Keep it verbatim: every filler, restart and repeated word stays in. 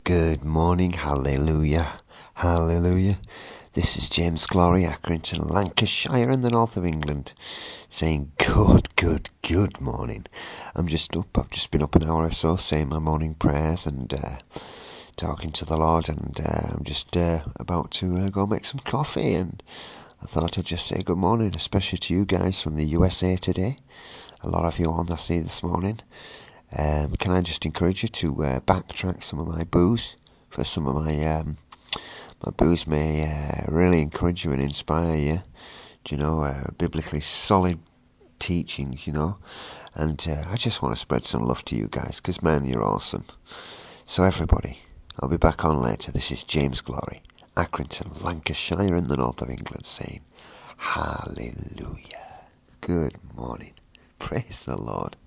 Good morning, hallelujah, hallelujah. This is James Glory, Accrington, Lancashire in the north of England, saying good, good, good morning. I'm just up, I've just been up an hour or so saying my morning prayers and uh, talking to the Lord, and uh, I'm just uh, about to uh, go make some coffee, and I thought I'd just say good morning, especially to you guys from the U S A today. A lot of you on I see this morning. Um, can I just encourage you to uh, backtrack some of my booze for some of my um, my booze may uh, really encourage you and inspire you. Do you know, uh, biblically solid teachings, you know, and uh, I just want to spread some love to you guys because man, you're awesome. So everybody, I'll be back on later. This is James Glory, Accrington, Lancashire in the north of England, saying hallelujah. Good morning. Praise the Lord.